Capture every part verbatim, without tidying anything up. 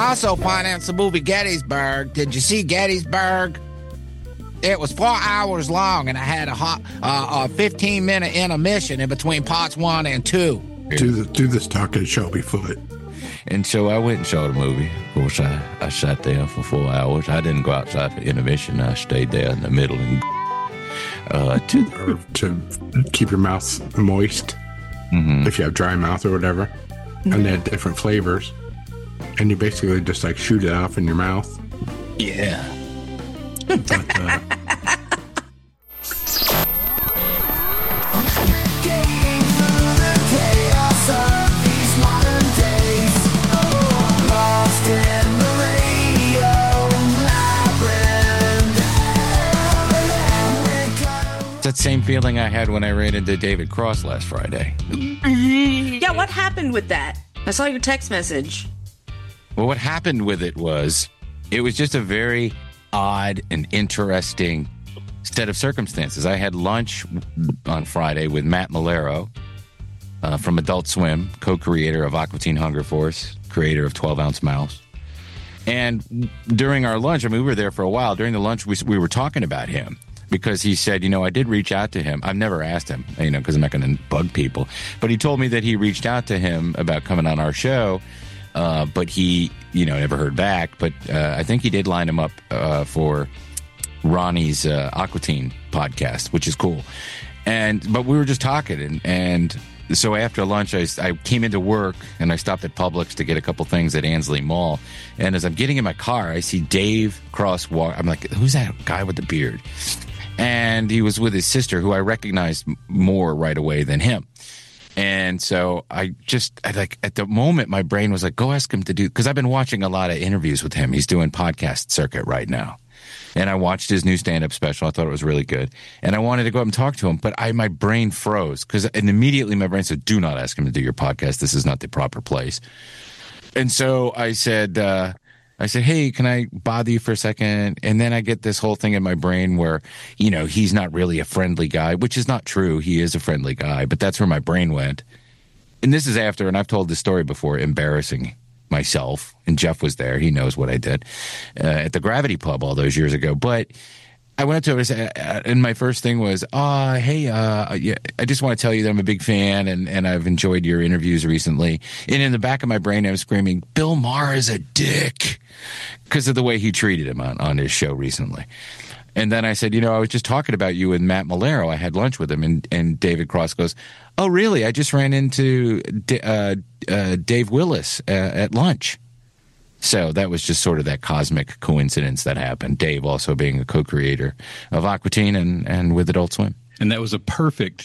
I also financed the movie Gettysburg. Did you see Gettysburg? It was four hours long, and I had a hot, uh, a fifteen-minute intermission in between parts one and two. Do, the, do this talking Shelby Foote. And so I went and saw the movie. Of course, I, I sat there for four hours. I didn't go outside for intermission. I stayed there in the middle and uh, to, or to keep your mouth moist, mm-hmm. if you have dry mouth or whatever. Mm-hmm. And they had different flavors. And you basically just like shoot it off in your mouth. Yeah. But, uh, It's that same feeling I had when I ran into David Cross last Friday. Yeah, what happened with that? I saw your text message. Well, what happened with it was, it was just a very odd and interesting set of circumstances. I had lunch on Friday with Matt Malero uh, from Adult Swim, co-creator of Aqua Teen Hunger Force, creator of twelve ounce Mouse. And during our lunch, I mean, we were there for a while. During the lunch, we, we were talking about him. Because he said, you know, I did reach out to him. I've never asked him, you know, because I'm not going to bug people. But he told me that he reached out to him about coming on our show, uh, but he, you know, never heard back. But uh, I think he did line him up uh, for Ronnie's uh, Aqua Teen podcast, which is cool. And but we were just talking, and, and so after lunch, I, I came into work, and I stopped at Publix to get a couple things at Ansley Mall. And as I'm getting in my car, I see Dave Cross walk. I'm like, who's that guy with the beard? And he was with his sister, who I recognized more right away than him. And so I just, I like, at the moment, my brain was like, go ask him to do, because I've been watching a lot of interviews with him. He's doing podcast circuit right now. And I watched his new stand-up special. I thought it was really good. And I wanted to go up and talk to him, but I my brain froze. Because and immediately my brain said, do not ask him to do your podcast. This is not the proper place. And so I said, uh, I said, hey, can I bother you for a second? And then I get this whole thing in my brain where, you know, he's not really a friendly guy, which is not true. He is a friendly guy, but that's where my brain went. And this is after, and I've told this story before, embarrassing myself. And Jeff was there. He knows what I did uh, at the Gravity Pub all those years ago. But I went up to him and my first thing was, uh, hey, uh, yeah, I just want to tell you that I'm a big fan and, and I've enjoyed your interviews recently. And in the back of my brain, I was screaming, Bill Maher is a dick, because of the way he treated him on, on his show recently. And then I said, you know, I was just talking about you and Matt Malero. I had lunch with him. And, and David Cross goes, oh, really? I just ran into D- uh, uh, Dave Willis uh, at lunch. So that was just sort of that cosmic coincidence that happened. Dave also being a co-creator of Aqua Teen and, and with Adult Swim. And that was a perfect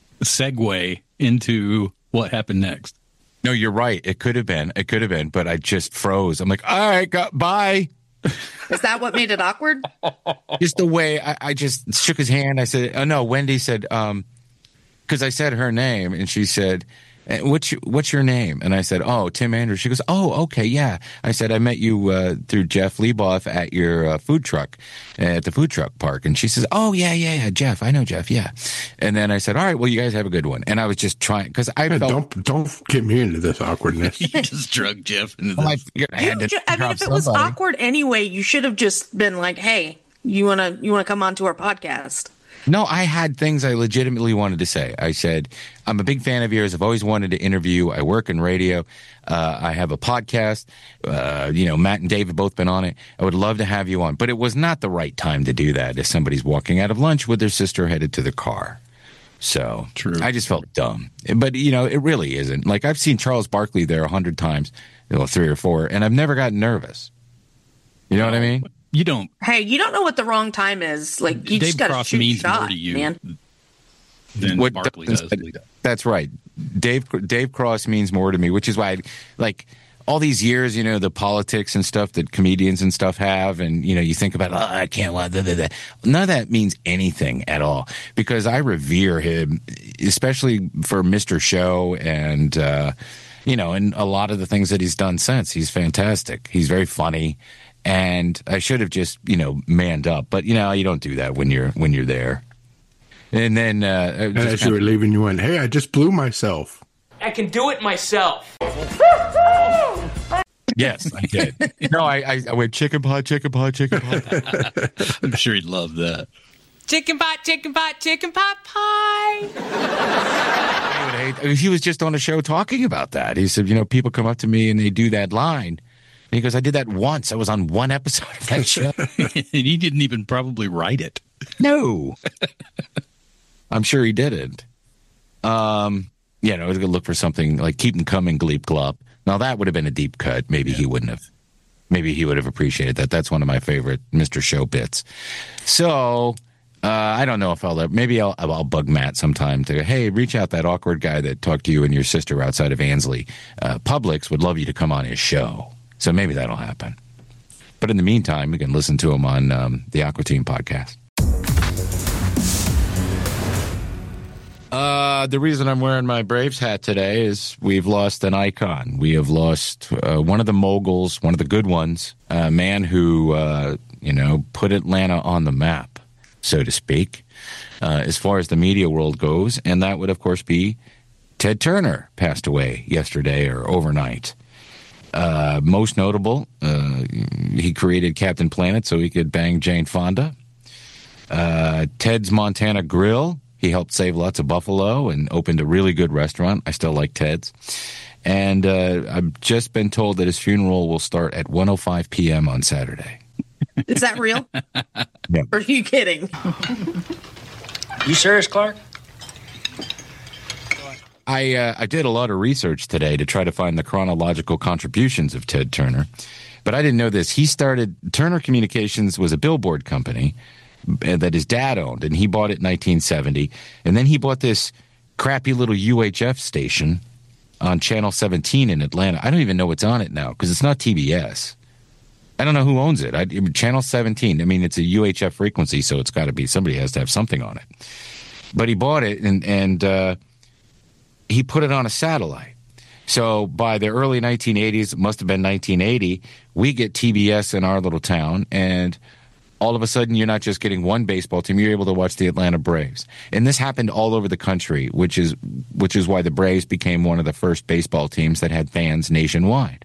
segue into what happened next. No, you're right. It could have been. It could have been. But I just froze. I'm like, all right, go, bye. Is that what made it awkward? Just the way I, I just shook his hand. I said, oh, no, Wendy said, um, because I said her name and she said, What's your, what's your name? And I said, oh, Tim Andrews. She goes, oh, okay, yeah. I said, I met you uh, through Jeff Leboff at your uh, food truck, at the food truck park. And she says, oh, yeah, yeah, yeah, Jeff. I know Jeff, yeah. And then I said, all right, well, you guys have a good one. And I was just trying, because I yeah, felt... Don't, don't get me into this awkwardness. You just drug Jeff into this. Well, I, figured I, had to ju- I mean, if it was somebody. awkward anyway, you should have just been like, hey, you want to you want to come on to our podcast? No, I had things I legitimately wanted to say. I said, I'm a big fan of yours. I've always wanted to interview. I work in radio. Uh, I have a podcast. Uh, you know, Matt and Dave have both been on it. I would love to have you on. But it was not the right time to do that if somebody's walking out of lunch with their sister headed to the car. So True. I just felt dumb. But, you know, it really isn't. Like, I've seen Charles Barkley there a hundred times, you know, three or four, and I've never gotten nervous. You know what I mean? You don't. Hey, you don't know what the wrong time is. Like, you Dave just got to Cross shoot means shot, more to you man. than What Barkley does- does. That's right. Dave Dave Cross means more to me, which is why, I, like, all these years, you know, the politics and stuff that comedians and stuff have, and, you know, you think about, oh, I can't, blah, blah, blah, blah. None of that means anything at all, because I revere him, especially for Mister Show and, uh, you know, and a lot of the things that he's done since. He's fantastic. He's very funny. And I should have just, you know, manned up. But, you know, you don't do that when you're when you're there. And then... Uh, and as you were leaving, you went, hey, I just blew myself. I can do it myself. Yes, I did. No, I, I, I went chicken pot, chicken pot, chicken pot. I'm sure he'd love that. Chicken pot, chicken pot, chicken pot pie. I would hate, he was just on a show talking about that. He said, you know, people come up to me and they do that line. And he goes, I did that once. I was on one episode of that show. And he didn't even probably write it. No. I'm sure he didn't. Um, you know, I was going to look for something like Keep 'em Coming, Gleep Glop. Now, that would have been a deep cut. Maybe yeah. he wouldn't have. Maybe he would have appreciated that. That's one of my favorite Mister Show bits. So, uh, I don't know if I'll ever, maybe I'll, I'll bug Matt sometime to, hey, reach out that awkward guy that talked to you and your sister outside of Ansley. Uh, Publix would love you to come on his show. So maybe that'll happen. But in the meantime, we can listen to him on um, the Aqua Team podcast. Uh, the reason I'm wearing my Braves hat today is we've lost an icon. We have lost uh, one of the moguls, one of the good ones, a man who, uh, you know, put Atlanta on the map, so to speak, uh, as far as the media world goes. And that would, of course, be Ted Turner, passed away yesterday or overnight. Uh, most notable, uh, he created Captain Planet so he could bang Jane Fonda. Uh, Ted's Montana Grill. He helped save lots of buffalo and opened a really good restaurant. I still like Ted's. And uh, I've just been told that his funeral will start at one oh five p.m. on Saturday. Is that real? Yeah. Or are you kidding? You serious, Clark? I uh, I did a lot of research today to try to find the chronological contributions of Ted Turner. But I didn't know this. He started, Turner Communications was a billboard company that his dad owned, and he bought it in nineteen seventy. And then he bought this crappy little U H F station on Channel seventeen in Atlanta. I don't even know what's on it now because it's not T B S. I don't know who owns it. I, Channel seventeen. I mean, it's a U H F frequency, so it's got to be, somebody has to have something on it. But he bought it, and, and uh, he put it on a satellite. So by the early nineteen eighties, it must have been nineteen eighty, we get T B S in our little town, and all of a sudden, you're not just getting one baseball team, you're able to watch the Atlanta Braves. And this happened all over the country, which is which is why the Braves became one of the first baseball teams that had fans nationwide.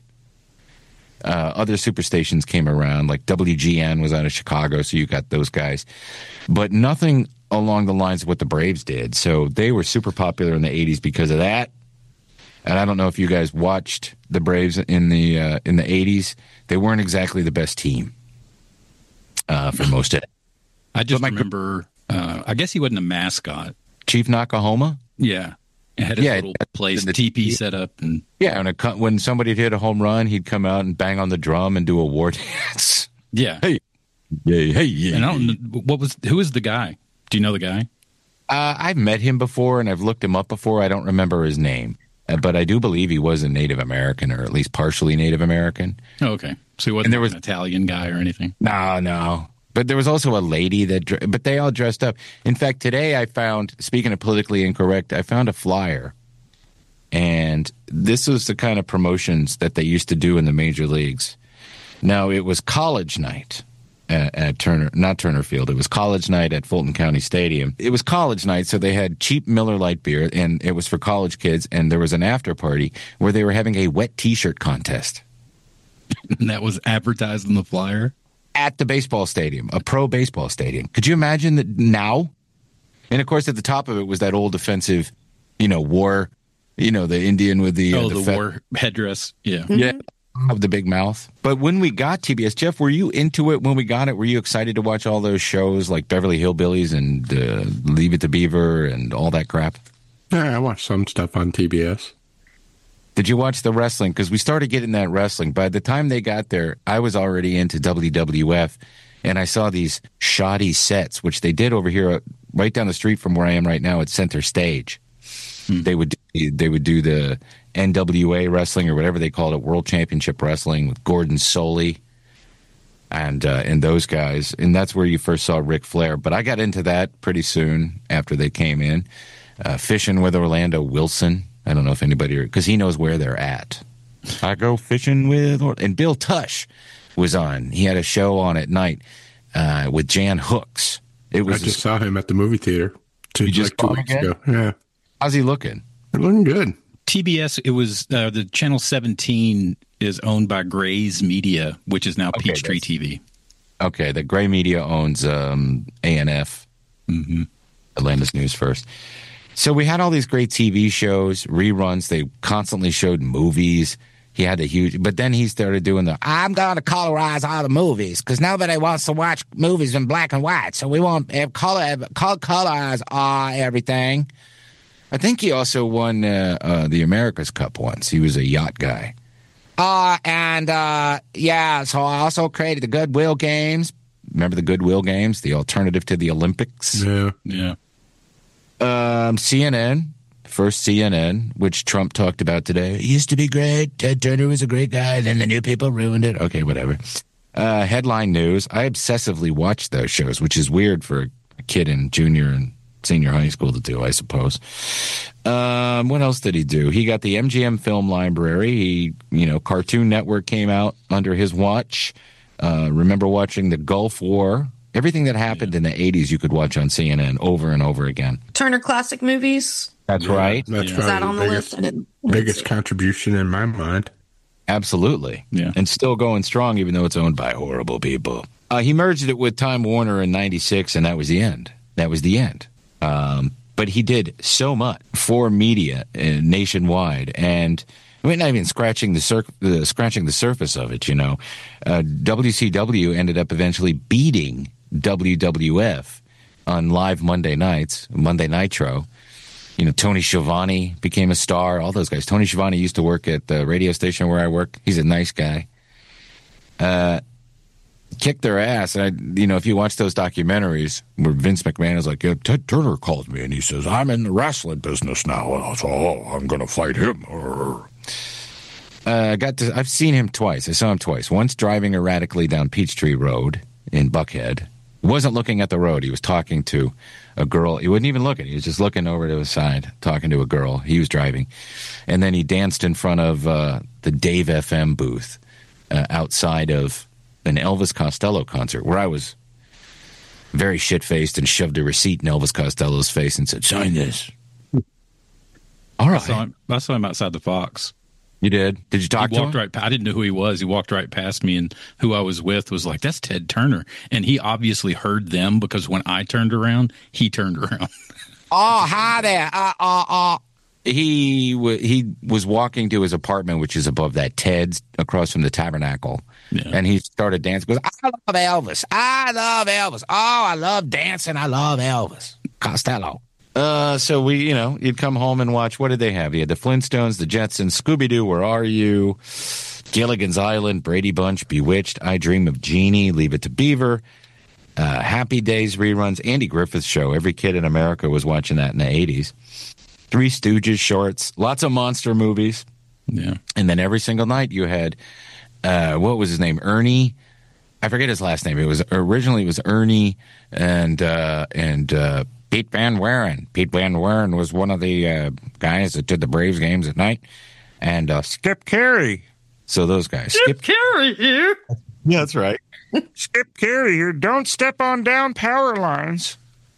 Uh, other superstations came around, like W G N was out of Chicago, so you got those guys. But nothing along the lines of what the Braves did. So they were super popular in the eighties because of that. And I don't know if you guys watched the Braves in the uh, in the eighties. They weren't exactly the best team. Uh, for most of it. I just my, remember, uh, I guess he wasn't a mascot. Chief Nakahoma? Yeah. It had his yeah, little place, the T P set up. And yeah, and a, when somebody hit a home run, he'd come out and bang on the drum and do a war dance. Yeah. Hey, yeah, hey, yeah. And I don't know, what was, who was the guy? Do you know the guy? Uh, I've met him before, and I've looked him up before. I don't remember his name. Uh, but I do believe he was a Native American, or at least partially Native American. Oh, okay. So he wasn't and there like was, an Italian guy or anything? No, no. But there was also a lady that, but they all dressed up. In fact, today I found, speaking of politically incorrect, I found a flyer. And this was the kind of promotions that they used to do in the major leagues. Now, it was college night at, at Turner, not Turner Field. It was college night at Fulton County Stadium. It was college night, so they had cheap Miller Lite beer, and it was for college kids. And there was an after party where they were having a wet T-shirt contest. And that was advertised in the flyer? At the baseball stadium, a pro baseball stadium. Could you imagine that now? And of course, at the top of it was that old offensive, you know, war, you know, the Indian with the, oh, uh, the, the fe- war headdress. Yeah. Mm-hmm. Yeah. Of the big mouth. But when we got T B S, Jeff, were you into it when we got it? Were you excited to watch all those shows like Beverly Hillbillies and uh, Leave It to Beaver and all that crap? Yeah, I watched some stuff on T B S. Did you watch the wrestling? Because we started getting that wrestling. By the time they got there, I was already into W W F, and I saw these shoddy sets, which they did over here right down the street from where I am right now at Center Stage. Hmm. They would they would do the N W A wrestling or whatever they called it, World Championship Wrestling with Gordon Soley and uh, and those guys. And that's where you first saw Ric Flair. But I got into that pretty soon after they came in. Uh, fishing with Orlando Wilson. I don't know if anybody, because he knows where they're at. I go fishing with, and Bill Tush was on. He had a show on at night uh, with Jan Hooks. It was I just a, saw him at the movie theater two, you just like two weeks again? ago. Yeah. How's he looking? They're looking good. T B S, it was uh, the Channel seventeen is owned by Gray's Media, which is now Okay, Peachtree that's- T V. Okay, the Gray Media owns um, A N F, Mm-hmm. Atlanta's News First. So we had all these great T V shows, reruns. They constantly showed movies. He had a huge, but then he started doing the, I'm going to colorize all the movies because nobody wants to watch movies in black and white. So we want to have color, have, color, colorize uh, everything. I think he also won uh, uh, the America's Cup once. He was a yacht guy. Uh, and uh, yeah, so I also created the Goodwill Games. Remember the Goodwill Games, the alternative to the Olympics? Yeah. Yeah. Um, C N N, first C N N, which Trump talked about today. It used to be great. Ted Turner was a great guy. Then the new people ruined it. Okay, whatever. Uh, headline news. I obsessively watched those shows, which is weird for a kid in junior and senior high school to do, I suppose. Um, what else did he do? He got the M G M Film Library. He, you know, Cartoon Network came out under his watch. Uh, remember watching the Gulf War? Everything that happened in the eighties you could watch on C N N over and over again. Turner Classic Movies. That's right. That's Yeah. Is that probably on the the biggest, list? I didn't, I didn't biggest see it. contribution in my mind. Absolutely. Yeah. And still going strong, even though it's owned by horrible people. Uh, he merged it with Time Warner in ninety-six, and that was the end. That was the end. Um, but he did so much for media uh, nationwide, and we're not even scratching the, cir- the scratching the surface of it. You know, uh, W C W ended up eventually beating W W F on live Monday nights, Monday Nitro. You know, Tony Schiavone became a star. All those guys. Tony Schiavone used to work at the radio station where I work. He's a nice guy. Uh, kicked their ass. And I, you know, if you watch those documentaries where Vince McMahon is like, yeah, Ted Turner called me and he says, I'm in the wrestling business now. So oh, I'm going to fight him. Uh, got to, I've seen him twice. I saw him twice. Once driving erratically down Peachtree Road in Buckhead. He wasn't looking at the road. He was talking to a girl. He wasn't even looking. He was just looking over to his side, talking to a girl. He was driving. And then he danced in front of uh, the Dave F M booth uh, outside of an Elvis Costello concert where I was very shit-faced and shoved a receipt in Elvis Costello's face and said, sign this. All I right. saw him, I saw him outside the Fox. You did? Did you talk He to walked him? right. pa- I didn't know who he was. He walked right past me, and who I was with was like, "That's Ted Turner." And he obviously heard them because when I turned around, he turned around. Oh, hi there. Uh, uh, uh. He w- he was walking to his apartment, which is above that Ted's across from the Tabernacle, Yeah. and he started dancing. He goes, I love Elvis. I love Elvis. Oh, I love dancing. I love Elvis Costello. Uh, so we, you know, you'd come home and watch. What did they have? You had the Flintstones, the Jetsons, Scooby Doo, Where Are You? Gilligan's Island, Brady Bunch, Bewitched, I Dream of Jeannie, Leave It to Beaver, uh, Happy Days reruns, Andy Griffith Show. Every kid in America was watching that in the eighties. Three Stooges shorts, lots of monster movies. Yeah. And then every single night you had, uh, what was his name? Ernie. I forget his last name. It was originally it was Ernie and uh, and uh, Pete Van Wieren. Pete Van Wieren was one of the uh, guys that did the Braves games at night, and uh, Skip Carey. So those guys. Skip, Carrie here. yeah, that's right. Skip Carey here. Don't step on down power lines.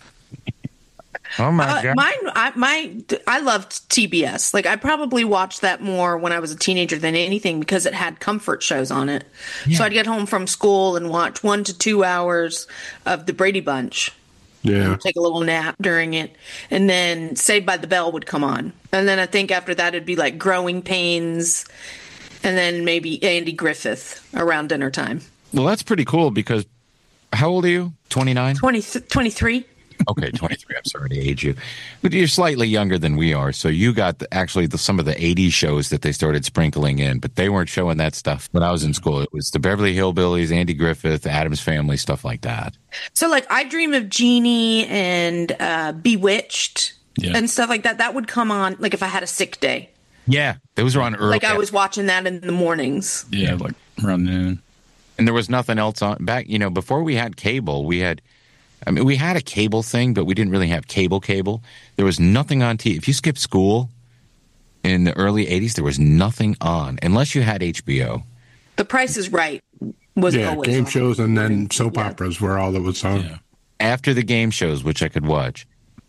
Oh my Uh, god! mine, I, my, I loved T B S. Like I probably watched that more when I was a teenager than anything because it had comfort shows on it. So I'd get home from school and watch one to two hours of the Brady Bunch. Yeah. Take a little nap during it, and then Saved by the Bell would come on, and then I think after that it'd be like Growing Pains, and then maybe Andy Griffith around dinner time. Well, that's pretty cool because how old are you? twenty-nine? twenty, twenty-three Okay, twenty-three. I'm sorry to age you. But you're slightly younger than we are. So you got the, actually the, some of the eighties shows that they started sprinkling in, but they weren't showing that stuff when I was in school. It was the Beverly Hillbillies, Andy Griffith, Addams Family, stuff like that. So like I Dream of Jeannie and uh, Bewitched Yeah. and stuff like that. That would come on like if I had a sick day. Yeah, those were on early. Like I was watching that in the mornings. Yeah, like around noon. And there was nothing else on back. You know, before we had cable, we had. I mean, we had a cable thing, but we didn't really have cable cable. There was nothing on T V. If you skipped school in the early eighties, there was nothing on unless you had H B O. The Price is Right was Yeah, always game on. shows and then soap Yeah. operas were all that was on. Yeah. After the game shows, which I could watch,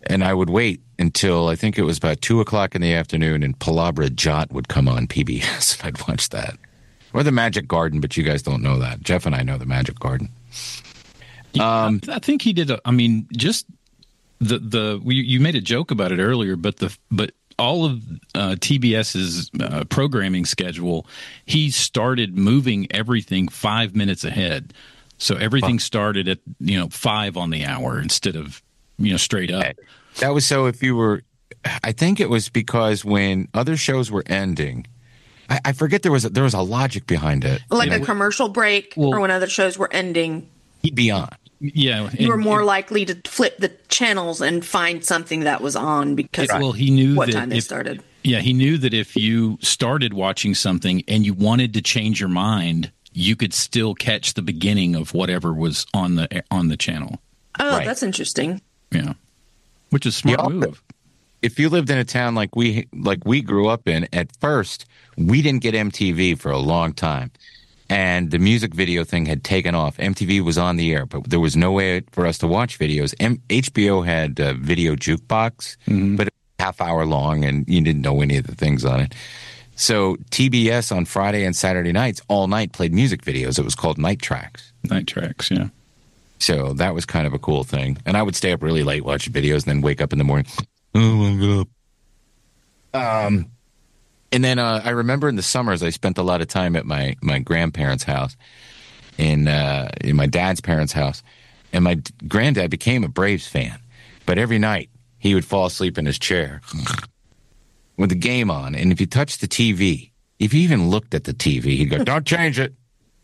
and I would wait until I think it was about two o'clock in the afternoon, and Palabra Jot would come on P B S, and I'd watch that. Or the Magic Garden, but you guys don't know that. Jeff and I know the Magic Garden. Um, I think he did. A, I mean, just the the you, you made a joke about it earlier, but the but all of uh, TBS's uh, programming schedule, he started moving everything five minutes ahead. So everything started at you know five on the hour instead of you know straight up. That was so if you were. I think it was because when other shows were ending. I, I forget there was a, there was a logic behind it. Like you a know, commercial break, well, or when other shows were ending. He'd be on. Yeah, you were and, more and, likely to flip the channels and find something that was on because well, he knew what that time they if, started. Yeah, he knew that if you started watching something and you wanted to change your mind, you could still catch the beginning of whatever was on the on the channel. Oh, Right. that's interesting. Yeah, which is a smart Yeah, move. If you lived in a town like we like we grew up in, at first we didn't get M T V for a long time, and the music video thing had taken off. M T V was on the air, but there was no way for us to watch videos. M- H B O had a video jukebox, Mm-hmm. but it was half hour long, and you didn't know any of the things on it. So T B S on Friday and Saturday nights all night played music videos. It was called Night Tracks. Night Tracks, yeah. So that was kind of a cool thing. And I would stay up really late watching videos and then wake up in the morning. Oh, my God. Um, and then uh, I remember in the summers, I spent a lot of time at my, my grandparents' house, in, uh, in my dad's parents' house. And my granddad became a Braves fan. But every night, he would fall asleep in his chair with the game on. And if you touched the T V, if you even looked at the T V, he'd go, don't change it.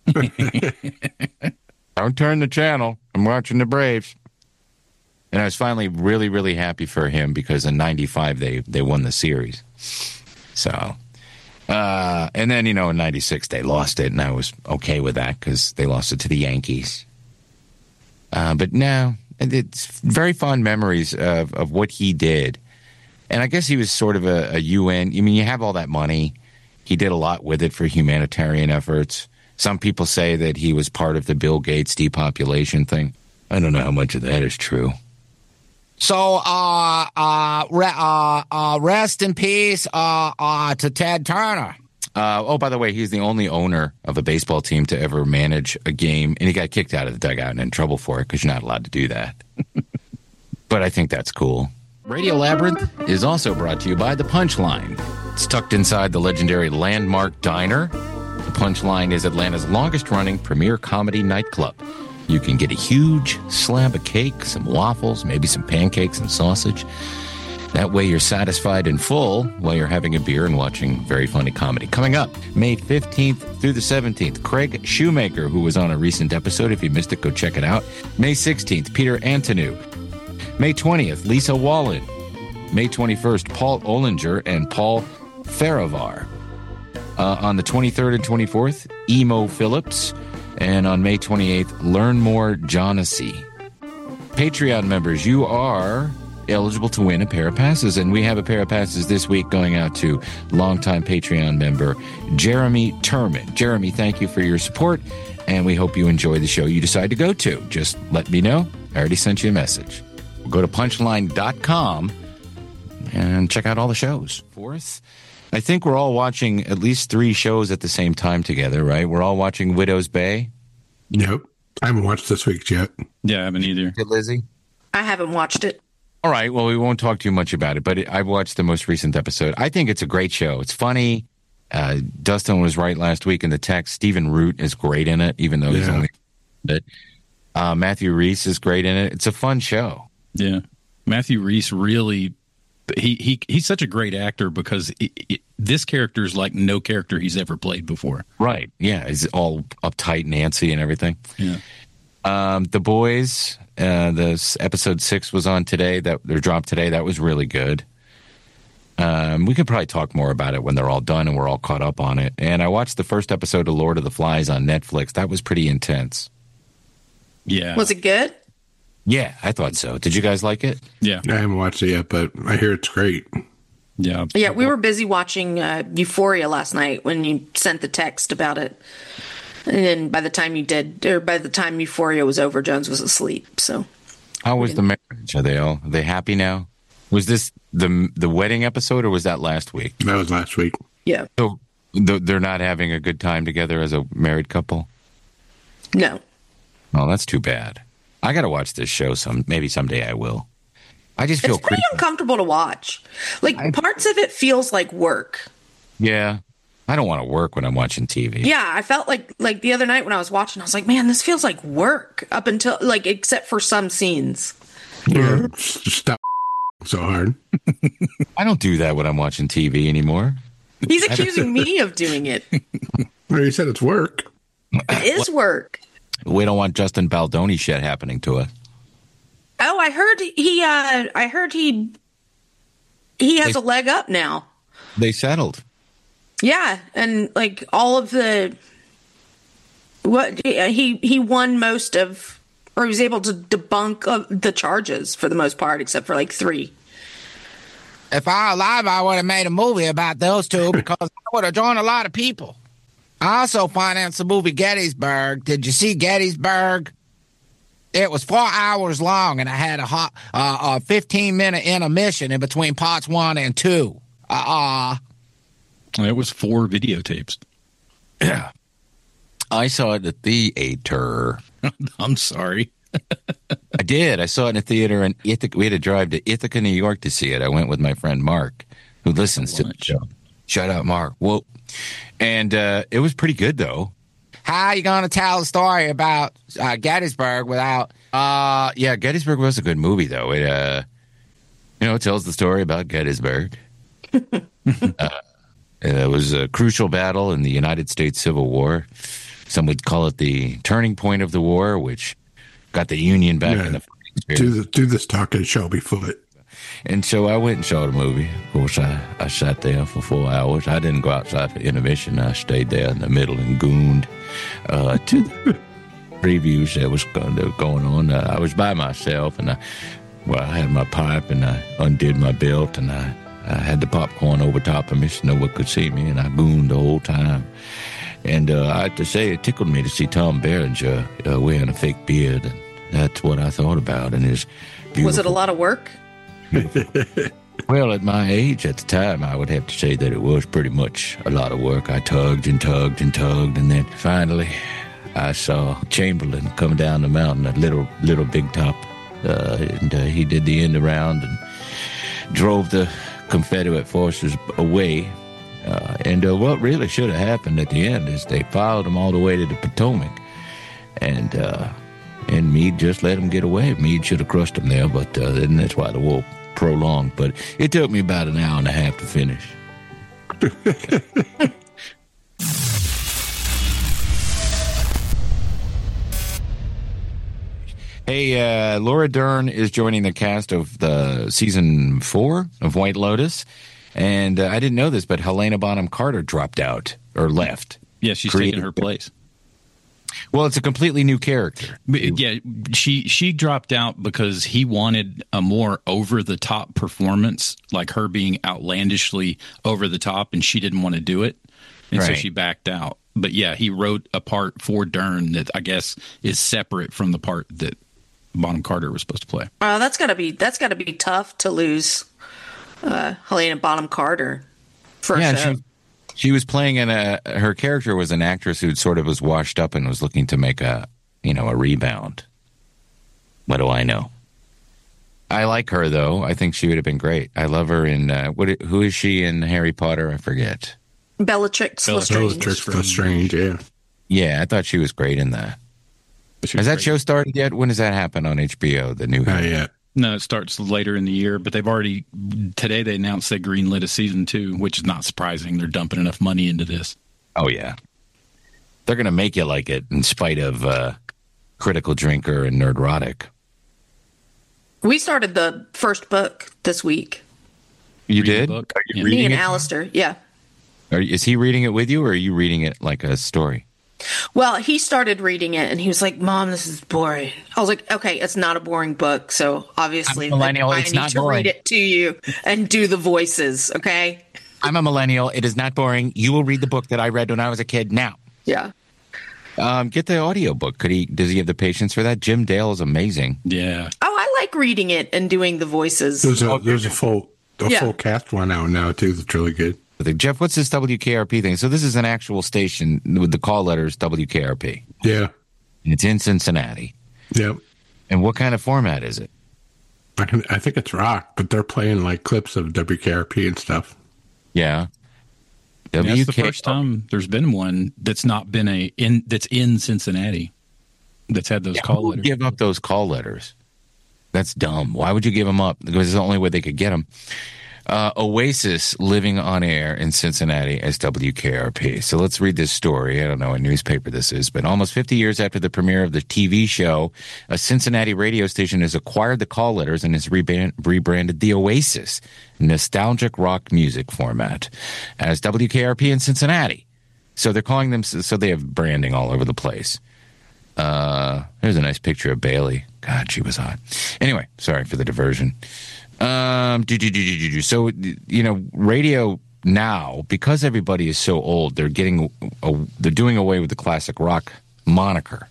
Don't turn the channel. I'm watching the Braves. And I was finally really, really happy for him because in ninety-five they, they won the series. So, uh, and then, you know, in ninety-six they lost it, and I was okay with that because they lost it to the Yankees. Uh, but no, it's very fond memories of, of what he did. And I guess he was sort of a, a U N. I mean, you have all that money. He did a lot with it for humanitarian efforts. Some people say that he was part of the Bill Gates depopulation thing. I don't know how much of that is true. So, uh, uh, re- uh, uh, rest in peace, uh, uh, to Ted Turner. Uh, oh, by the way, he's the only owner of a baseball team to ever manage a game, and he got kicked out of the dugout and in trouble for it because you're not allowed to do that. But I think that's cool. Radio Labyrinth is also brought to you by The Punchline. It's tucked inside the legendary Landmark Diner. The Punchline is Atlanta's longest-running premier comedy nightclub. You can get a huge slab of cake, some waffles, maybe some pancakes and sausage. That way you're satisfied and full while you're having a beer and watching very funny comedy. Coming up, May fifteenth through the seventeenth, Craig Shoemaker, who was on a recent episode. If you missed it, go check it out. May sixteenth, Peter Antonu. May twentieth, Lisa Wallen. May twenty-first, Paul Ollinger and Paul Farivar. Uh, on the twenty-third and twenty-fourth, Emo Phillips. And on May twenty-eighth, Learn More Jonassy. Patreon members, you are eligible to win a pair of passes. And we have a pair of passes this week going out to longtime Patreon member Jeremy Turman. Jeremy, thank you for your support. And we hope you enjoy the show you decide to go to. Just let me know. I already sent you a message. Go to punchline dot com and check out all the shows. Fourth, I think we're all watching at least three shows at the same time together, right? We're all watching Widow's Bay. Nope. I haven't watched this week's yet. Yeah, I haven't either. Did Lizzie? I haven't watched it. All right. Well, we won't talk too much about it, but it, I've watched the most recent episode. I think it's a great show. It's funny. Uh, Dustin was right last week in the text. Stephen Root is great in it, even though he's Yeah. only it. Uh, Matthew Reese is great in it. It's a fun show. Yeah, Matthew Reese really. He he he's such a great actor because it, it, this character is like no character he's ever played before. Right. Yeah. He's all uptight, Nancy, and everything. Yeah. Um, the Boys, uh, the s- episode six was on today. That they're dropped today. That was really good. Um, we could probably talk more about it when they're all done and we're all caught up on it. And I watched the first episode of Lord of the Flies on Netflix. That was pretty intense. Yeah. Was it good? Yeah, I thought so. Did you guys like it? Yeah. I haven't watched it yet, but I hear it's great. Yeah. Yeah, we were busy watching uh, Euphoria last night when you sent the text about it. And then by the time you did, or by the time Euphoria was over, Jones was asleep. So How was the marriage? Are they all are they happy now? Was this the the wedding episode, or was that last week? That was last week. Yeah. So th- they're not having a good time together as a married couple? No. Oh, that's too bad. I got to watch this show. Some maybe someday I will. I just feel It's pretty creepy. uncomfortable to watch. Like, I- parts of it feels like work. Yeah, I don't want to work when I'm watching T V. Yeah, I felt like like the other night when I was watching, I was like, man, this feels like work up until, like, except for some scenes. Yeah, stop so hard. I don't do that when I'm watching T V anymore. He's accusing me of doing it. Well, you said it's work. It is work. We don't want Justin Baldoni shit happening to us. Oh, I heard he. Uh, I heard he. He has They- a leg up now. They settled. Yeah, and like all of the. What he he won most of, or he was able to debunk uh, the charges for the most part, except for like three. If I were alive, I would have made a movie about those two because I would have drawn a lot of people. I also financed the movie Gettysburg. Did you see Gettysburg? It was four hours long, and I had a hot, uh, a fifteen-minute intermission in between parts one and two. Uh, It was four videotapes. Yeah. I saw it at the theater. I'm sorry. I did. I saw it in a theater in Ithaca. We had to drive to Ithaca, New York to see it. I went with my friend Mark, who listens to the Lunch. show. Shout out, Mark. Whoa. And uh, it was pretty good, though. how are you going to tell a story about uh, Gettysburg without... Uh, yeah, Gettysburg was a good movie, though. It, uh, you know, it tells the story about Gettysburg. uh, it was a crucial battle in the United States Civil War. Some would call it the turning point of the war, which got the Union back Yeah. in the fighting spirit. Do, the, do this talk at Shelby Foot. And so I went and saw the movie. Of course, I, I sat there for four hours. I didn't go outside for intermission. I stayed there in the middle and gooned uh, to the previews that was going, that were going on. Uh, I was by myself, and I, well, I had my pipe, and I undid my belt, and I, I had the popcorn over top of me so no one could see me, and I gooned the whole time. And uh, I have to say, it tickled me to see Tom Berenger uh, wearing a fake beard, and that's what I thought about. And his beautiful... Was it a lot of work? Well, at my age at the time, I would have to say that it was pretty much a lot of work. I tugged and tugged and tugged, and then finally I saw Chamberlain come down the mountain, a little little big top, uh, and uh, he did the end around and drove the Confederate forces away. Uh, and uh, what really should have happened at the end is they followed them all the way to the Potomac, and uh, and Meade just let them get away. Meade should have crushed them there, but uh, and that's why the war prolonged. But it took me about an hour and a half to finish. Hey, uh, Laura Dern is joining the cast of the season four of White Lotus. And uh, I didn't know this, but Helena Bonham Carter dropped out or left. Yeah, she's Created- taking her place. Well, it's a completely new character. But, yeah, she she dropped out because he wanted a more over the top performance, like her being outlandishly over the top, and she didn't want to do it, and so Right. she backed out. But yeah, he wrote a part for Dern that I guess is separate from the part that Bonham Carter was supposed to play. Oh, that's gotta be that's gotta be tough to lose uh, Helena Bonham Carter for Yeah, a and show. she, she was playing in a. Her character was an actress who sort of was washed up and was looking to make a, you know, a rebound. What do I know? I like her though. I think she would have been great. I love her in uh, what? Who is she in Harry Potter? I forget. Bellatrix Bellatrix. Lestrange. Bellatrix Lestrange, yeah. Yeah, I thought she was great in that. Has that show started yet? When does that happen on H B O? The new. Not yet. No, it starts later in the year, but they've already today they announced they greenlit a season two, which is not surprising. They're dumping enough money into this. Oh yeah, they're gonna make you like it in spite of uh, Critical Drinker and Nerdrotic. We started the first book this week. You Read the did? book? Are you Yeah. reading Me and it? Alistair, yeah. Are, is he reading it with you, or are you reading it like a story? Well, he started reading it and he was like, Mom, this is boring. I was like, okay, it's not a boring book. So obviously I'm a millennial, like, I it's need not to boring. read it to you and do the voices. Okay. I'm a millennial. It is not boring. You will read the book that I read when I was a kid now. Yeah. Um, get the audiobook. Could he? Does he have the patience for that? Jim Dale is amazing. Yeah, Oh, I like like reading it and doing the voices. There's a there's a full a Yeah. full cast one out now too. That's really good. Jeff, what's this W K R P thing? So this is an actual station with the call letters W K R P. Yeah. It's in Cincinnati. Yep. And what kind of format is it? I, can, I think it's rock, but they're playing like clips of W K R P and stuff. Yeah. That's W K- the first time there's been one that's not been a in that's in Cincinnati that's had those Yeah, call who would letters. give up those call letters? That's dumb. Why would you give them up? Because it's the only way they could get them. Uh, Oasis living on air in Cincinnati as W K R P. So let's read this story. I don't know what newspaper this is, but almost fifty years after the premiere of the T V show, a Cincinnati radio station has acquired the call letters and has rebrand- rebranded the Oasis nostalgic rock music format as W K R P in Cincinnati. So they're calling them, so they have branding all over the place. Uh, there's a nice picture of Bailey. God, she was hot. Anyway, sorry for the diversion. Um, do, do, do, do, do, do. So, you know, radio now, because everybody is so old, they're getting, a, they're doing away with the classic rock moniker.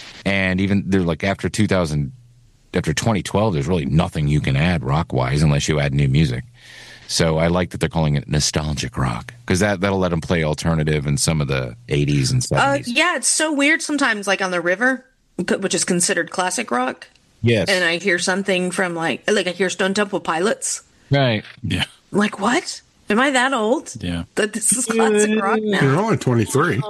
And even they're like after two thousand, after twenty twelve, there's really nothing you can add rock wise unless you add new music. So I like that they're calling it nostalgic rock because that, that'll let them play alternative and some of the eighties and Uh, seventies. yeah, it's so weird sometimes, like on the river, which is considered classic rock. Yes. And I hear something from like, like I hear Stone Temple Pilots. Right. Yeah. I'm like, what? Am I that old? Yeah. That this is classic rock now? You're only twenty-three.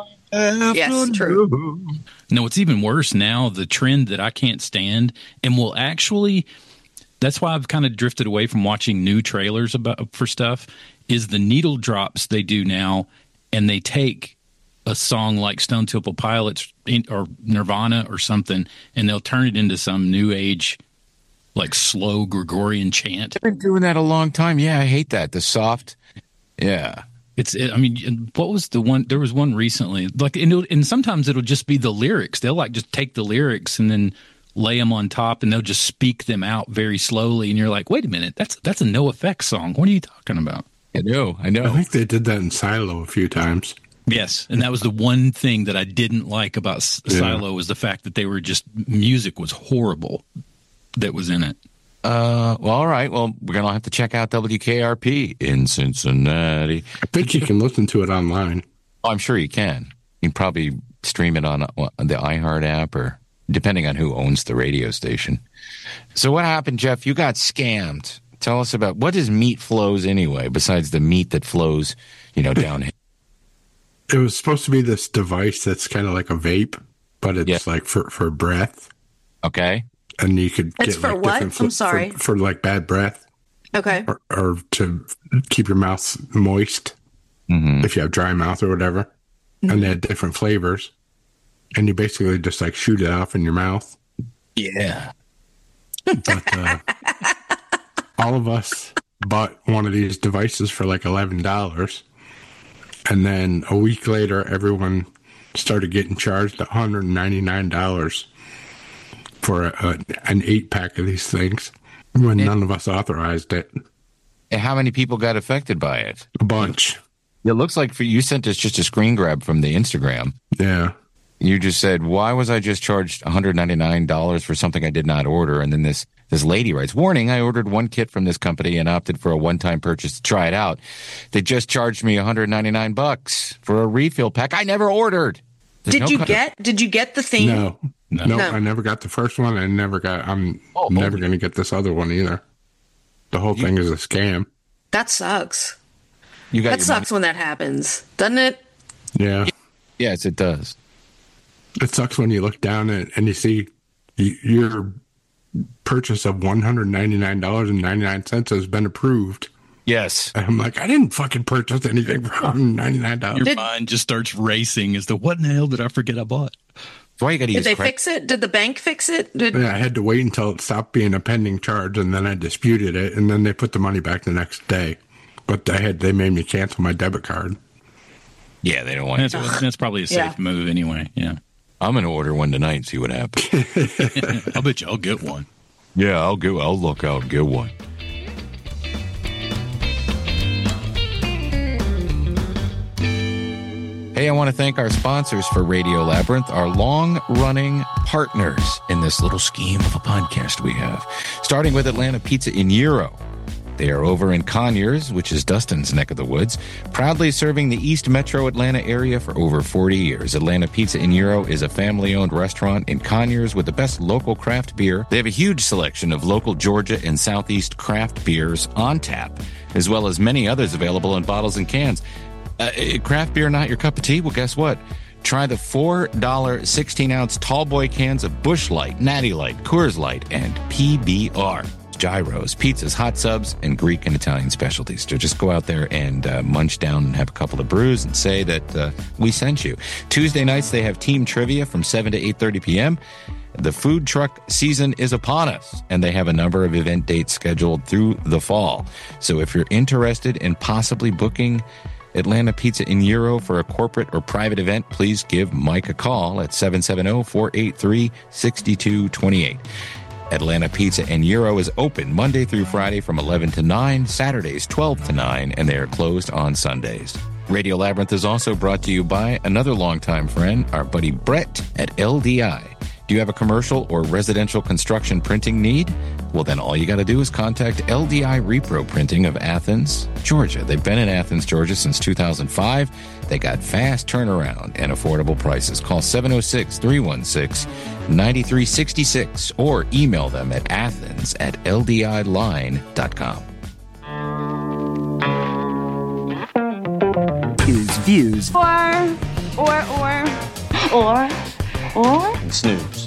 Yes, true. No, it's even worse now. The trend that I can't stand and will actually, that's why I've kind of drifted away from watching new trailers about for stuff, is the needle drops they do now. And they take a song like Stone Temple Pilots in, or Nirvana or something, and they'll turn it into some new age, like slow Gregorian chant. I've been doing that a long time. Yeah, I hate that. The soft. Yeah. It's, I mean, what was the one? There was one recently, like, and, it'll, and sometimes it'll just be the lyrics. They'll like just take the lyrics and then lay them on top, and they'll just speak them out very slowly. And you're like, wait a minute, that's that's a No Effects song. What are you talking about? I know. I I know. think they did that in Silo a few times. Yes, and that was the one thing that I didn't like about S- Yeah. Silo was the fact that they were just music was horrible that was in it. Uh, well, all right. Well, we're going to have to check out W K R P in Cincinnati. I think you can listen to it online. Oh, I'm sure you can. You can probably stream it on, uh, the iHeart app or depending on who owns the radio station. So what happened, Jeff? You got scammed. Tell us about what is meat flows anyway, besides the meat that flows, you know, down here. It was supposed to be this device that's kind of like a vape, but it's Yeah. like for, for breath. Okay. And you could It's get for like what? different I'm fl- sorry. For, for like bad breath Okay. or, or to keep your mouth moist Mm-hmm. if you have dry mouth or whatever. And they had different flavors. And you basically just like shoot it off in your mouth. Yeah. But uh, all of us bought one of these devices for like eleven dollars. And then a week later, everyone started getting charged one hundred ninety-nine dollars for a, a, an eight pack of these things when none of us authorized it. And how many people got affected by it? A bunch. It looks like for you sent us just a screen grab from the Instagram. Yeah. You just said, why was I just charged one hundred ninety-nine dollars for something I did not order? And then this, this lady writes, warning, I ordered one kit from this company and opted for a one-time purchase to try it out. They just charged me one hundred ninety-nine bucks for a refill pack I never ordered. There's Did no you kind of- get? Did you get the thing? No. No. No, No. I never got the first one. I never got, I'm Oh, never holy- going to get this other one either. The whole thing is a scam. That sucks. You got That your sucks when that happens, doesn't it? Yeah. money. Yes, it does. It sucks when you look down at and you see y- your purchase of one hundred ninety-nine dollars and ninety-nine cents has been approved. Yes. And I'm like, I didn't fucking purchase anything for one hundred ninety-nine dollars. Your Did- mind just starts racing as to what in the hell did I forget I bought? That's why you got to Did use they credit. fix it? Did the bank fix it? Did Yeah, I had to wait until it stopped being a pending charge, and then I disputed it, and then they put the money back the next day. But I had they made me cancel my debit card. Yeah, they don't want That's, to. that's probably a safe Yeah. move anyway. Yeah. I'm going to order one tonight and see what happens. I'll bet you I'll get one. Yeah, I'll go. I'll look out and get one. Hey, I want to thank our sponsors for Radio Labyrinth, our long-running partners in this little scheme of a podcast we have, starting with Atlanta Pizza in Euro. They are over in Conyers, which is Dustin's neck of the woods, proudly serving the East Metro Atlanta area for over forty years. Atlanta Pizza in Euro is a family-owned restaurant in Conyers with the best local craft beer. They have a huge selection of local Georgia and Southeast craft beers on tap, as well as many others available in bottles and cans. Uh, craft beer not your cup of tea? Well, guess what? Try the four dollar sixteen-ounce tall boy cans of Busch Light, Natty Light, Coors Light, and P B R. Gyros, pizzas, hot subs, and Greek and Italian specialties. So just go out there and uh, munch down and have a couple of brews and say that uh, we sent you. Tuesday nights, they have team trivia from seven to eight thirty p.m. The food truck season is upon us, and they have a number of event dates scheduled through the fall. So if you're interested in possibly booking Atlanta Pizza in Euro for a corporate or private event, please give Mike a call at seven seven zero, four eight three, six two two eight. Atlanta Pizza and Euro is open Monday through Friday from eleven to nine, Saturdays twelve to nine, and they are closed on Sundays. Radio Labyrinth is also brought to you by another longtime friend, our buddy Brett at L D I. Do you have a commercial or residential construction printing need? Well, then all you got to do is contact L D I Repro Printing of Athens, Georgia. They've been in Athens, Georgia since two thousand five. They got fast turnaround and affordable prices. Call seven oh six, three one six, nine three six six or email them at athens at l d i line dot com. Views, views. Or, or, or, or, or. And snooze.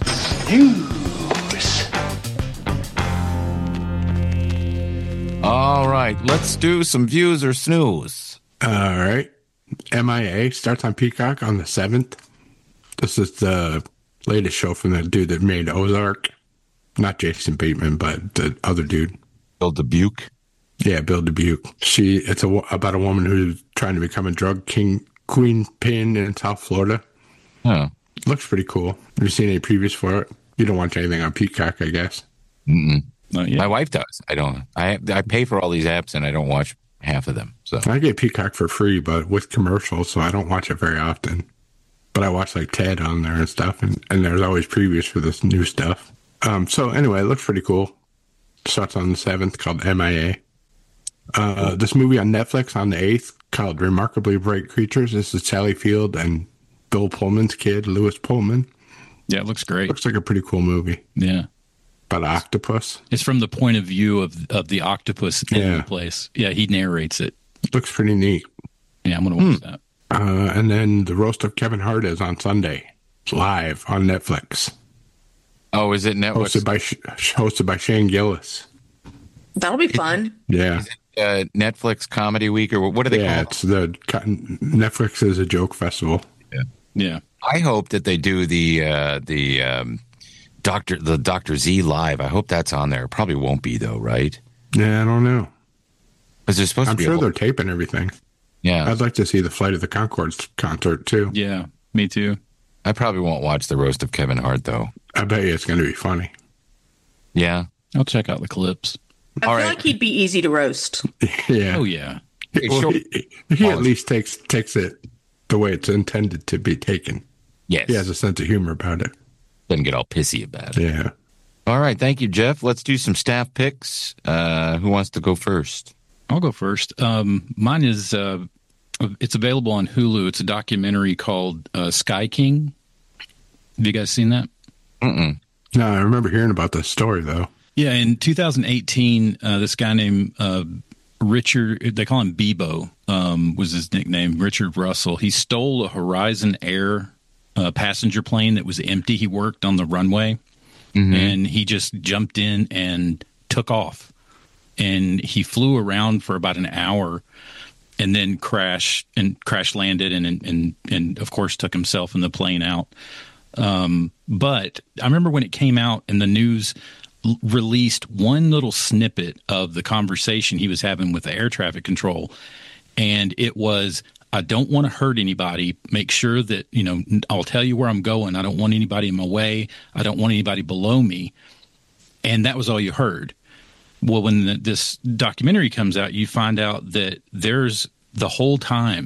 All right, let's do some views or snooze. All right. M I A starts on Peacock on the seventh. This is the latest show from the dude that made Ozark. Not Jason Bateman, but the other dude. Bill Dubuque. Yeah, Bill Dubuque. She, it's a, about a woman who's trying to become a drug king, queen pin in South Florida. Oh. Looks pretty cool. Have you seen any previews for it? You don't watch anything on Peacock, I guess. Mm-mm. Oh, yeah. My wife does. I don't. I I pay for all these apps and I don't watch half of them. So I get Peacock for free, but with commercials, so I don't watch it very often. But I watch like Ted on there and stuff, and, and there's always previews for this new stuff. Um, so anyway, it looks pretty cool. Starts on the seventh, called M I A. Uh, this movie on Netflix on the eighth, called Remarkably Bright Creatures. This is Sally Field and Bill Pullman's kid, Lewis Pullman. Yeah, it looks great. Looks like a pretty cool movie. Yeah. About an octopus. It's from the point of view of of the octopus in Yeah. the place. Yeah, he narrates it. Looks pretty neat. Yeah, I'm going to watch that. Uh, and then the roast of Kevin Hart is on Sunday, live on Netflix. Oh, is it Netflix? Hosted by hosted by Shane Gillis. That'll be fun. Yeah, uh, Netflix Comedy Week, or what do they yeah. call it? It's the Netflix is a joke festival. Yeah. I hope that they do the uh, the um, Doctor the Doctor Z live. I hope that's on there. Probably won't be though, right? Yeah, I don't know. Because there's supposed I'm to be. sure a they're taping everything. Yeah, I'd like to see the Flight of the Conchords concert too. Yeah, me too. I probably won't watch the roast of Kevin Hart though. I bet you it's going to be funny. Yeah. I'll check out the clips. I All feel right. like he'd be easy to roast. Yeah. Oh, yeah. Well, sure. he, he at least takes takes it the way it's intended to be taken. Yes. He has a sense of humor about it. Doesn't get all pissy about it. Yeah. All right. Thank you, Jeff. Let's do some staff picks. Uh, who wants to go first? I'll go first. Um, mine is, uh, it's available on Hulu. It's a documentary called uh, Sky King. Have you guys seen that? Mm-mm. No, I remember hearing about this story, though. Yeah, in two thousand eighteen, uh, this guy named uh, Richard, they call him Bebo, um, was his nickname, Richard Russell. He stole a Horizon Air uh, passenger plane that was empty. He worked on the runway, mm-hmm. and he just jumped in and took off. And he flew around for about an hour and then crashed and crash landed and, and, and, and of course, took himself and the plane out. Um, but I remember when it came out and the news l- released one little snippet of the conversation he was having with the air traffic control. And it was, I don't want to hurt anybody. Make sure that, you know, I'll tell you where I'm going. I don't want anybody in my way. I don't want anybody below me. And that was all you heard. Well, when the, this documentary comes out, you find out that there's the whole time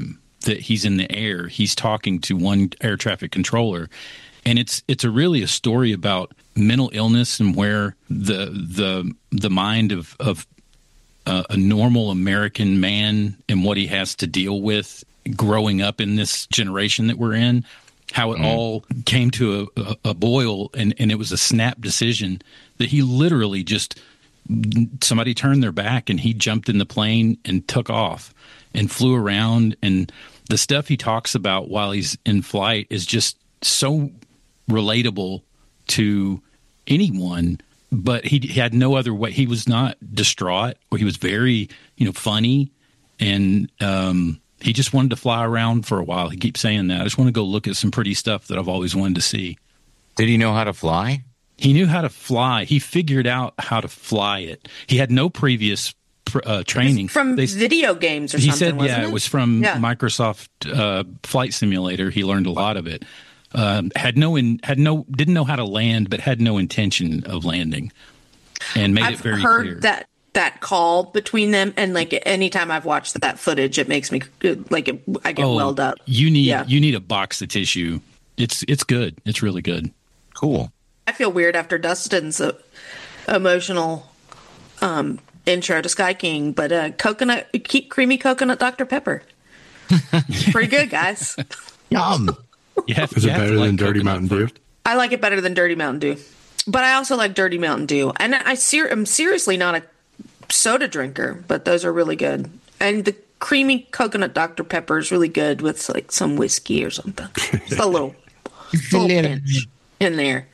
that he's in the air. He's talking to one air traffic controller, and it's it's a really a story about mental illness and where the the the mind of of uh, a normal American man and what he has to deal with growing up in this generation that we're in, how it mm. all came to a, a, a boil, and, and it was a snap decision that he literally just, somebody turned their back and he jumped in the plane and took off and flew around. And the stuff he talks about while he's in flight is just so relatable to anyone, but he, he had no other way. He was not distraught, or he was very, you know, funny, and, um, he just wanted to fly around for a while. He keeps saying that. I just want to go look at some pretty stuff that I've always wanted to see. Did he know how to fly? He knew how to fly. He figured out how to fly it. He had no previous uh, training. From they, video games or he something, said, wasn't yeah, it? it was from yeah. Microsoft uh, Flight Simulator. He learned a lot of it. Um, had no, in, had no, didn't know how to land, but had no intention of landing, and made I've it very heard clear. that. that call between them, and like anytime I've watched that footage, it makes me like it, I get oh, welled up. You need yeah. you need a box of tissue. It's it's good. It's really good. Cool. I feel weird after Dustin's uh, emotional um, intro to Sky King, but uh, coconut, keep creamy coconut Doctor Pepper. Pretty good, guys. Yum. Yeah, is it better than Dirty Mountain Dew? I like it better than Dirty Mountain Dew, but I also like Dirty Mountain Dew, and I ser- I'm seriously not a soda drinker, but those are really good. And the creamy coconut Doctor Pepper is really good with like some whiskey or something. Just a little, little pinch in there.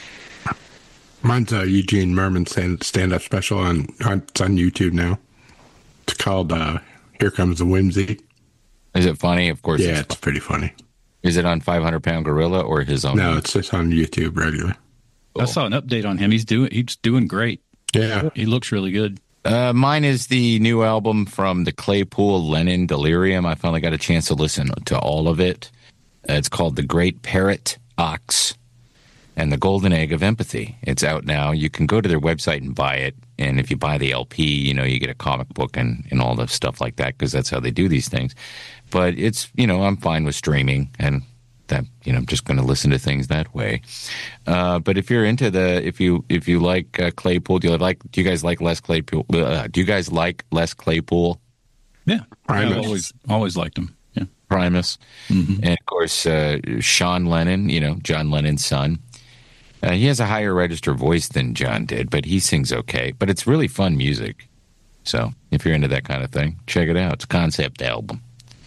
Mine's a Eugene Merman stand, stand-up special on, on it's on YouTube now. It's called uh, "Here Comes the Whimsy." Is it funny? Of course. Yeah, it's, it's pretty funny. Is it on five hundred pound Gorilla or his own? No, it's just on YouTube regular. Cool. I saw an update on him. He's doing he's doing great. Yeah, he looks really good. Uh, mine is the new album from the Claypool Lennon Delirium. I finally got a chance to listen to all of it. Uh, it's called The Great Parrot Ox and the Golden Egg of Empathy. It's out now. You can go to their website and buy it. And if you buy the L P, you know, you get a comic book and, and all the stuff like that, because that's how they do these things. But it's, you know, I'm fine with streaming, and that, you know, I'm just going to listen to things that way. Uh, but if you're into the, if you if you like uh, Claypool, do you like? Do you guys like Les Claypool? Uh, do you guys like Les Claypool? Yeah, Primus. I always always liked him. Yeah, Primus, mm-hmm. And of course uh, Sean Lennon. You know, John Lennon's son. Uh, he has a higher register voice than John did, but he sings okay. But it's really fun music. So if you're into that kind of thing, check it out. It's a concept album.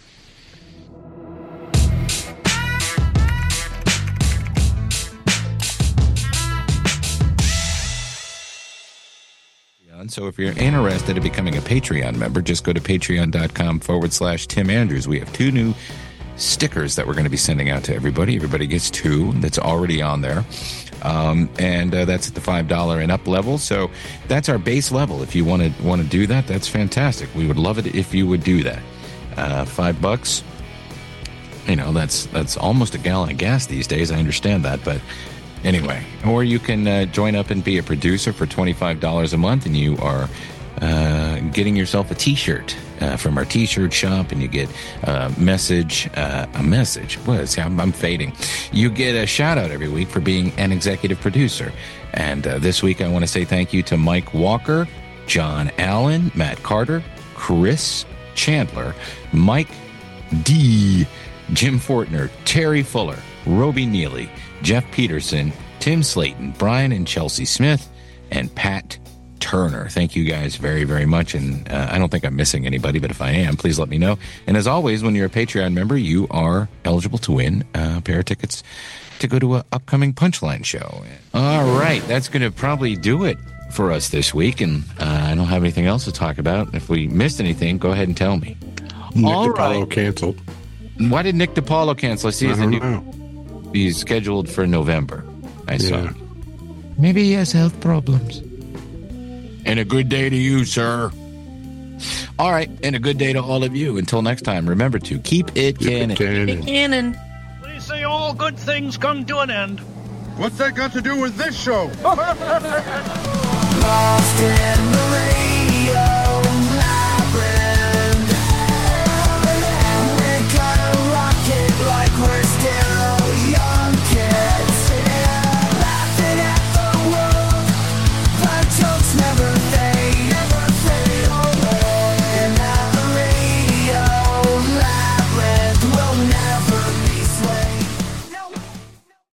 So if you're interested in becoming a Patreon member, just go to patreon.com forward slash Tim Andrews. We have two new stickers that we're going to be sending out to everybody. Everybody gets two. That's already on there. Um, and uh, that's at the five dollars and up level. So that's our base level. If you want to want to do that, that's fantastic. We would love it if you would do that. Uh, five bucks. You know, that's that's almost a gallon of gas these days. I understand that, but anyway, or you can uh, join up and be a producer for twenty-five dollars a month, and you are uh, getting yourself a T-shirt uh, from our T-shirt shop, and you get a message, uh, a message. What is? I'm, I'm fading. You get a shout out every week for being an executive producer. And uh, this week, I want to say thank you to Mike Walker, John Allen, Matt Carter, Chris Chandler, Mike D, Jim Fortner, Terry Fuller, Roby Neely, Jeff Peterson, Tim Slayton, Brian and Chelsea Smith, and Pat Turner. Thank you guys very, very much. And uh, I don't think I'm missing anybody, but if I am, please let me know. And as always, when you're a Patreon member, you are eligible to win a pair of tickets to go to an upcoming Punchline show. All right, that's going to probably do it for us this week. And uh, I don't have anything else to talk about. If we missed anything, go ahead and tell me. Nick All DiPaolo right. canceled. Why did Nick DiPaolo cancel? I see I he's, a don't new, know. he's scheduled for November. I saw. Yeah. Maybe he has health problems. And a good day to you, sir. All right, and a good day to all of you. Until next time, remember to keep it canon. Cannon. Cannon. They say all good things come to an end. What's that got to do with this show? Lost in the rain.